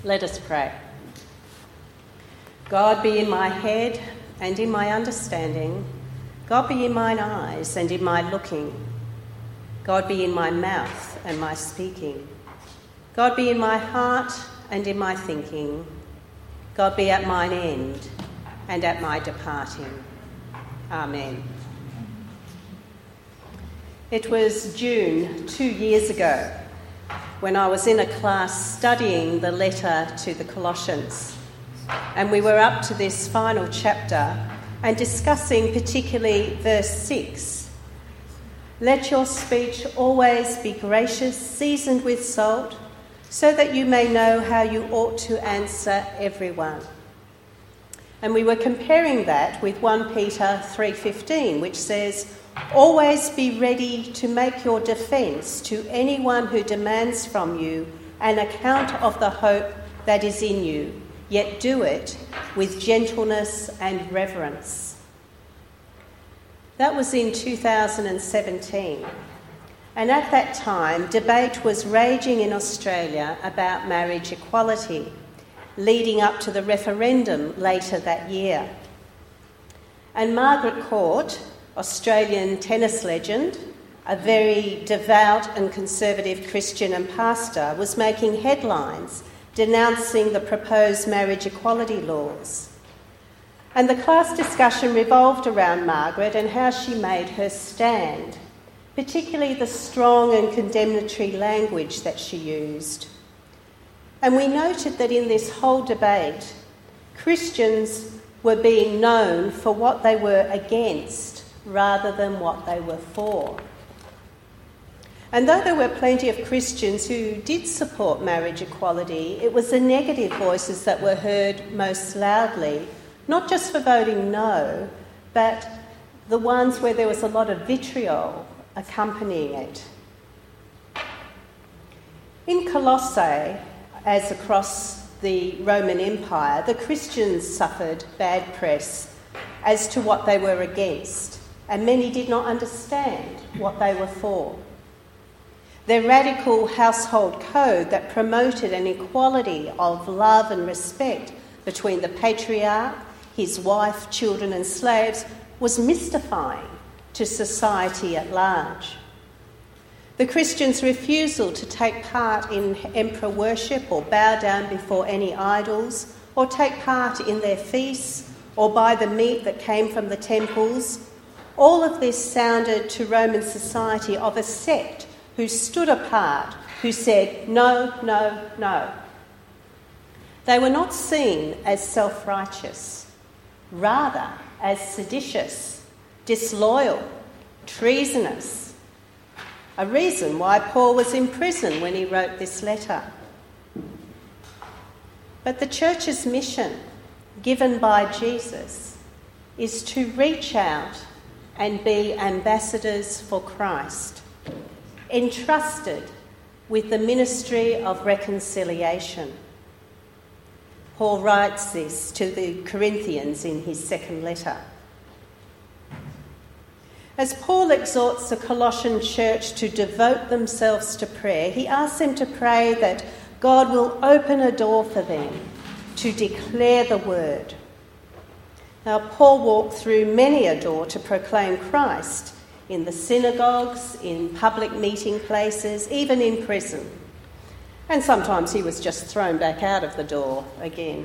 Let us pray. God be in my head and in my understanding. God be in mine eyes and in my looking. God be in my mouth and my speaking. God be in my heart and in my thinking. God be at mine end and at my departing. Amen. It was June 2 years ago when I was in a class studying the letter to the Colossians, and we were up to this final chapter and discussing particularly verse 6. Let your speech always be gracious, seasoned with salt, so that you may know how you ought to answer everyone. And we were comparing that with 1 Peter 3:15, which says, always be ready to make your defence to anyone who demands from you an account of the hope that is in you, yet do it with gentleness and reverence. That was in 2017. And at that time, debate was raging in Australia about marriage equality, leading up to the referendum later that year. And Margaret Court, Australian tennis legend, a very devout and conservative Christian and pastor, was making headlines denouncing the proposed marriage equality laws. And the class discussion revolved around Margaret and how she made her stand, particularly the strong and condemnatory language that she used. And we noted that in this whole debate, Christians were being known for what they were against rather than what they were for. And though there were plenty of Christians who did support marriage equality, it was the negative voices that were heard most loudly, not just for voting no, but the ones where there was a lot of vitriol accompanying it. In Colossae, as across the Roman Empire, the Christians suffered bad press as to what they were against, and many did not understand what they were for. Their radical household code that promoted an equality of love and respect between the patriarch, his wife, children and slaves was mystifying to society at large. The Christians' refusal to take part in emperor worship or bow down before any idols or take part in their feasts or buy the meat that came from the temples, all of this sounded to Roman society of a sect who stood apart, who said, no, no, no. They were not seen as self-righteous, rather as seditious, disloyal, treasonous. A reason why Paul was in prison when he wrote this letter. But the church's mission, given by Jesus, is to reach out and be ambassadors for Christ, entrusted with the ministry of reconciliation. Paul writes this to the Corinthians in his second letter. As Paul exhorts the Colossian church to devote themselves to prayer, he asks them to pray that God will open a door for them to declare the word. Now, Paul walked through many a door to proclaim Christ in the synagogues, in public meeting places, even in prison. And sometimes he was just thrown back out of the door again.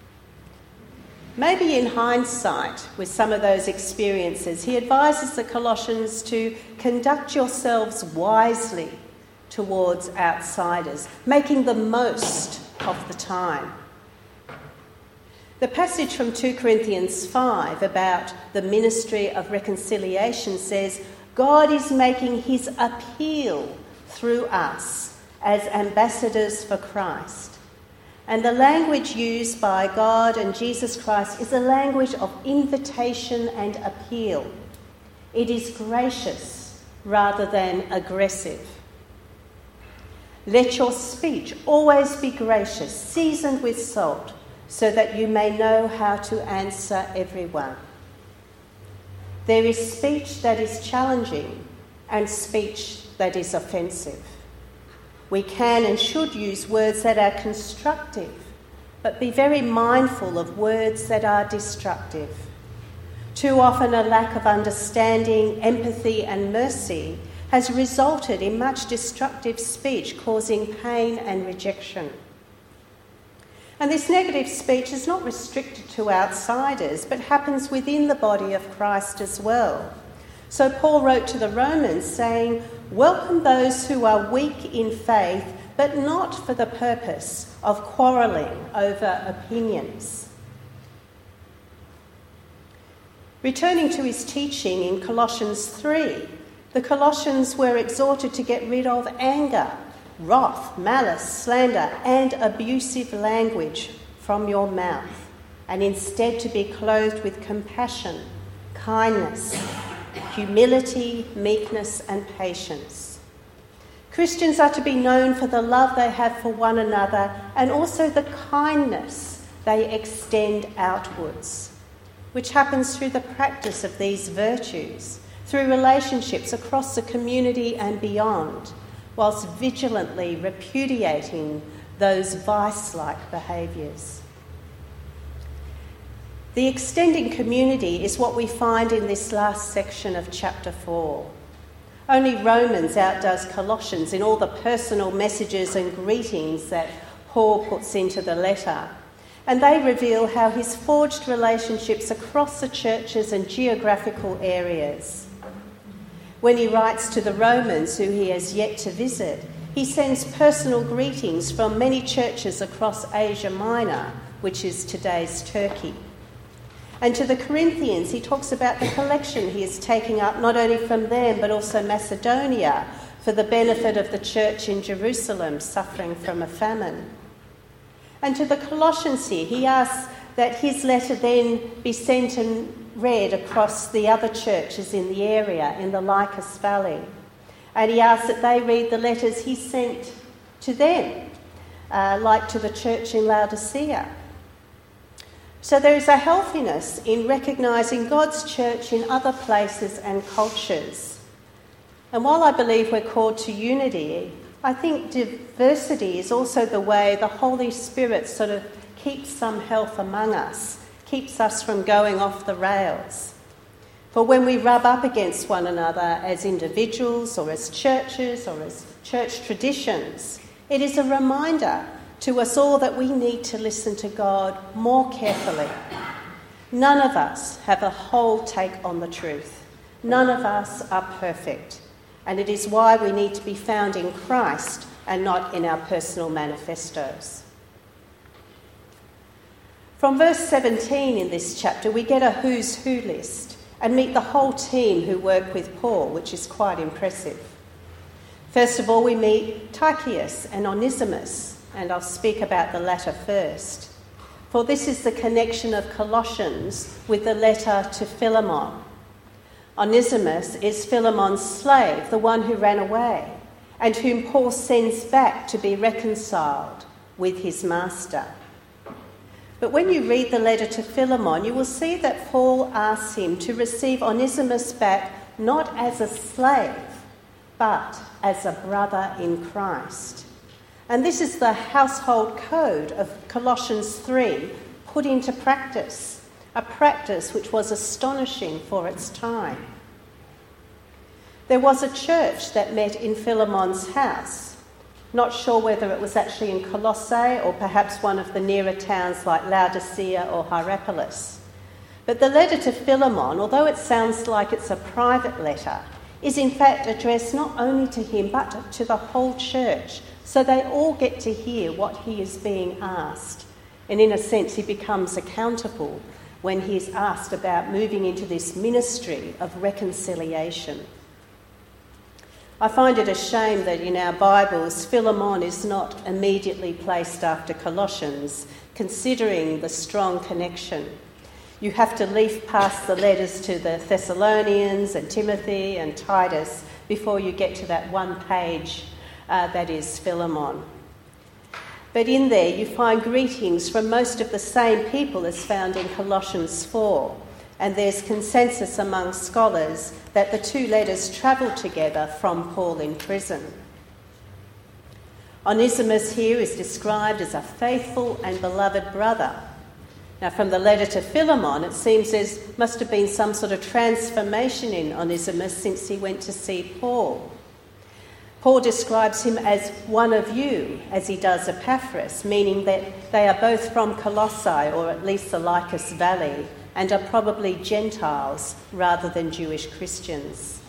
Maybe in hindsight, with some of those experiences, he advises the Colossians to conduct yourselves wisely towards outsiders, making the most of the time. The passage from 2 Corinthians 5 about the ministry of reconciliation says, God is making his appeal through us as ambassadors for Christ. And the language used by God and Jesus Christ is a language of invitation and appeal. It is gracious rather than aggressive. Let your speech always be gracious, seasoned with salt, so that you may know how to answer everyone. There is speech that is challenging and speech that is offensive. We can and should use words that are constructive, but be very mindful of words that are destructive. Too often a lack of understanding, empathy and mercy has resulted in much destructive speech, causing pain and rejection. And this negative speech is not restricted to outsiders, but happens within the body of Christ as well. So Paul wrote to the Romans saying, "Welcome those who are weak in faith, but not for the purpose of quarrelling over opinions." Returning to his teaching in Colossians 3, the Colossians were exhorted to get rid of anger, wrath, malice, slander, and abusive language from your mouth, and instead to be clothed with compassion, kindness, humility, meekness, and patience. Christians are to be known for the love they have for one another and also the kindness they extend outwards, which happens through the practice of these virtues, through relationships across the community and beyond, whilst vigilantly repudiating those vice-like behaviours. The extending community is what we find in this last section of chapter 4. Only Romans outdoes Colossians in all the personal messages and greetings that Paul puts into the letter, and they reveal how he's forged relationships across the churches and geographical areas. When he writes to the Romans, who he has yet to visit, he sends personal greetings from many churches across Asia Minor, which is today's Turkey. And to the Corinthians, he talks about the collection he is taking up not only from them but also Macedonia for the benefit of the church in Jerusalem suffering from a famine. And to the Colossians here, he asks that his letter then be sent and read across the other churches in the area, in the Lycus Valley. And he asks that they read the letters he sent to them, like to the church in Laodicea. So there is a healthiness in recognising God's church in other places and cultures. And while I believe we're called to unity, I think diversity is also the way the Holy Spirit sort of keeps some health among us, keeps us from going off the rails. For when we rub up against one another as individuals or as churches or as church traditions, it is a reminder to us all that we need to listen to God more carefully. None of us have a whole take on the truth. None of us are perfect. And it is why we need to be found in Christ and not in our personal manifestos. From verse 17 in this chapter, we get a who's who list and meet the whole team who work with Paul, which is quite impressive. First of all, we meet Tychicus and Onesimus, and I'll speak about the latter first. For this is the connection of Colossians with the letter to Philemon. Onesimus is Philemon's slave, the one who ran away, and whom Paul sends back to be reconciled with his master. But when you read the letter to Philemon, you will see that Paul asks him to receive Onesimus back not as a slave, but as a brother in Christ. And this is the household code of Colossians 3 put into practice, a practice which was astonishing for its time. There was a church that met in Philemon's house. Not sure whether it was actually in Colossae or perhaps one of the nearer towns like Laodicea or Hierapolis. But the letter to Philemon, although it sounds like it's a private letter, is in fact addressed not only to him but to the whole church, so they all get to hear what he is being asked. And in a sense, he becomes accountable when he is asked about moving into this ministry of reconciliation. I find it a shame that in our Bibles, Philemon is not immediately placed after Colossians, considering the strong connection. You have to leaf past the letters to the Thessalonians and Timothy and Titus before you get to that one page that is Philemon. But in there you find greetings from most of the same people as found in Colossians 4. And there's consensus among scholars that the two letters travelled together from Paul in prison. Onesimus here is described as a faithful and beloved brother. Now, from the letter to Philemon, it seems there must have been some sort of transformation in Onesimus since he went to see Paul. Paul describes him as one of you, as he does Epaphras, meaning that they are both from Colossae, or at least the Lycus Valley, and are probably Gentiles rather than Jewish Christians.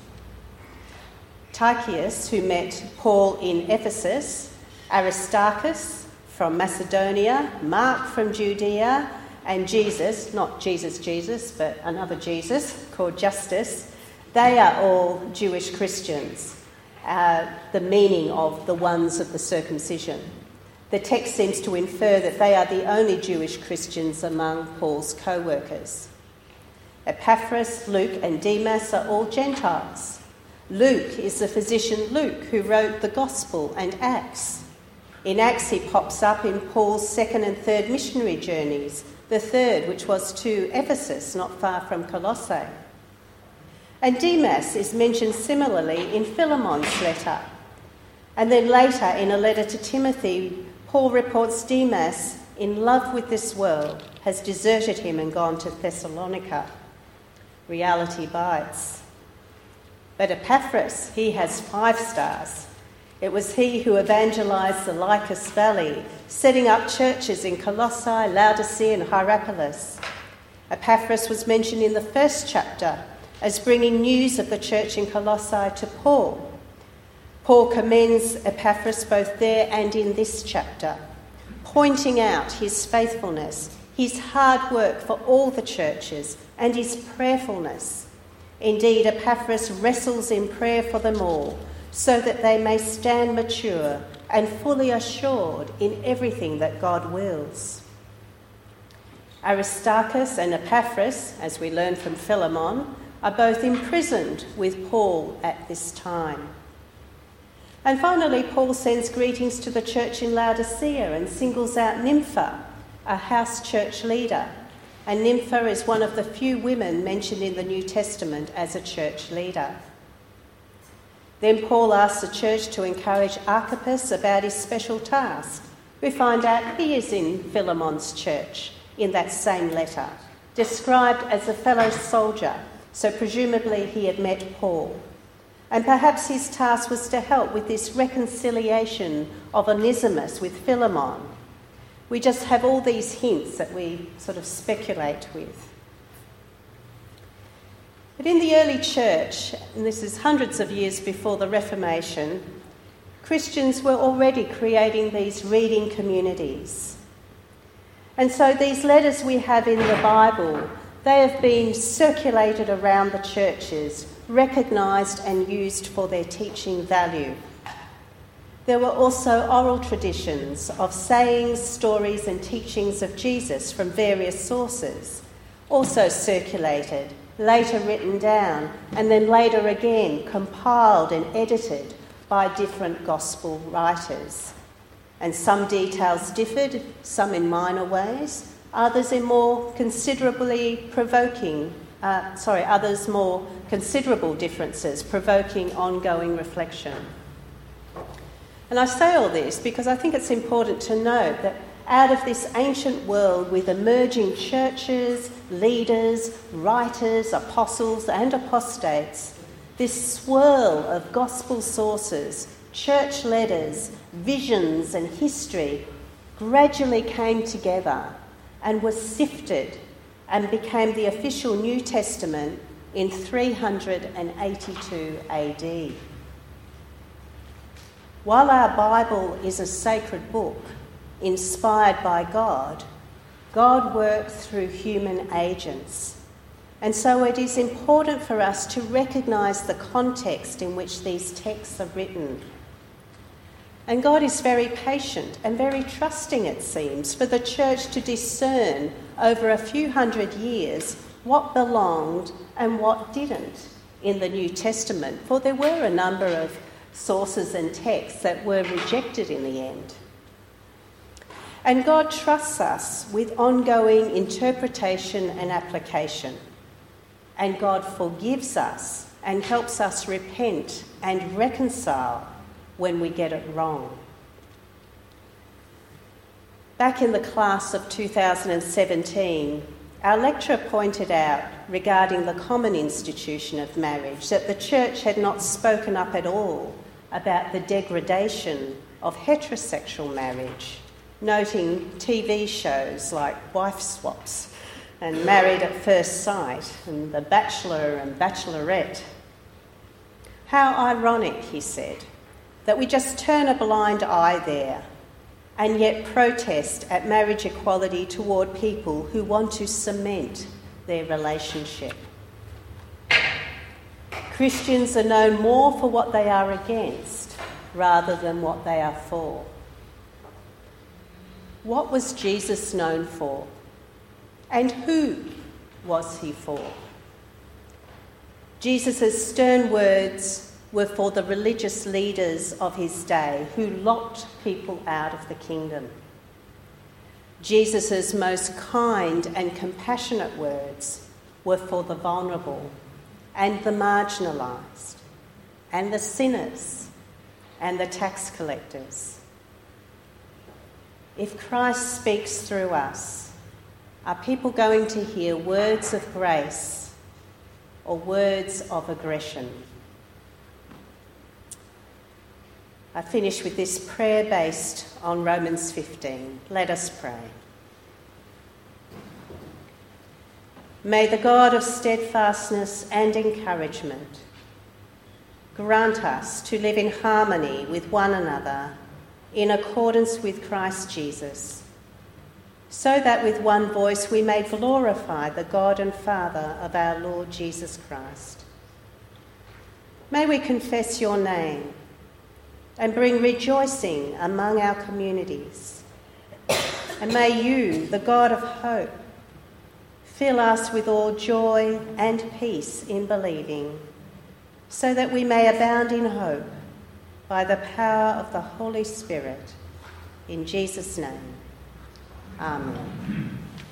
Tychicus, who met Paul in Ephesus, Aristarchus from Macedonia, Mark from Judea, and Jesus, not Jesus, but another Jesus called Justus, they are all Jewish Christians, the meaning of the ones of the circumcision. The text seems to infer that they are the only Jewish Christians among Paul's co-workers. Epaphras, Luke and Demas are all Gentiles. Luke is the physician Luke who wrote the Gospel and Acts. In Acts he pops up in Paul's second and third missionary journeys, the third which was to Ephesus, not far from Colossae. And Demas is mentioned similarly in Philemon's letter. And then later in a letter to Timothy, Paul reports Demas, in love with this world, has deserted him and gone to Thessalonica. Reality bites. But Epaphras, he has 5 stars. It was he who evangelised the Lycus Valley, setting up churches in Colossae, Laodicea and Hierapolis. Epaphras was mentioned in the first chapter as bringing news of the church in Colossae to Paul. Paul commends Epaphras both there and in this chapter, pointing out his faithfulness, his hard work for all the churches, and his prayerfulness. Indeed, Epaphras wrestles in prayer for them all, so that they may stand mature and fully assured in everything that God wills. Aristarchus and Epaphras, as we learn from Philemon, are both imprisoned with Paul at this time. And finally, Paul sends greetings to the church in Laodicea and singles out Nympha, a house church leader. And Nympha is one of the few women mentioned in the New Testament as a church leader. Then Paul asks the church to encourage Archippus about his special task. We find out he is in Philemon's church in that same letter, described as a fellow soldier, so presumably he had met Paul. And perhaps his task was to help with this reconciliation of Onesimus with Philemon. We just have all these hints that we sort of speculate with. But in the early church, and this is hundreds of years before the Reformation, Christians were already creating these reading communities. And so these letters we have in the Bible, they have been circulated around the churches, recognised and used for their teaching value. There were also oral traditions of sayings, stories and teachings of Jesus from various sources, also circulated, later written down, and then later again compiled and edited by different gospel writers. And some details differed, some in minor ways, others in more others more considerable differences, provoking ongoing reflection. And I say all this because I think it's important to note that out of this ancient world with emerging churches, leaders, writers, apostles and apostates, this swirl of gospel sources, church letters, visions and history gradually came together and was sifted and became the official New Testament in 382 AD. While our Bible is a sacred book, inspired by God, God worked through human agents. And so it is important for us to recognise the context in which these texts are written. And God is very patient and very trusting, it seems, for the church to discern over a few hundred years what belonged and what didn't in the New Testament, for there were a number of sources and texts that were rejected in the end. And God trusts us with ongoing interpretation and application. And God forgives us and helps us repent and reconcile when we get it wrong. Back in the class of 2017, our lecturer pointed out regarding the common institution of marriage that the church had not spoken up at all about the degradation of heterosexual marriage, noting TV shows like Wife Swaps and Married at First Sight and The Bachelor and Bachelorette. How ironic, he said, that we just turn a blind eye there and yet protest at marriage equality toward people who want to cement their relationship. Christians are known more for what they are against rather than what they are for. What was Jesus known for? And who was he for? Jesus' stern words were for the religious leaders of his day who locked people out of the kingdom. Jesus' most kind and compassionate words were for the vulnerable and the marginalised and the sinners and the tax collectors. If Christ speaks through us, are people going to hear words of grace or words of aggression? I finish with this prayer based on Romans 15. Let us pray. May the God of steadfastness and encouragement grant us to live in harmony with one another in accordance with Christ Jesus, so that with one voice we may glorify the God and Father of our Lord Jesus Christ. May we confess your name and bring rejoicing among our communities. And may you, the God of hope, fill us with all joy and peace in believing, so that we may abound in hope by the power of the Holy Spirit. In Jesus' name, amen.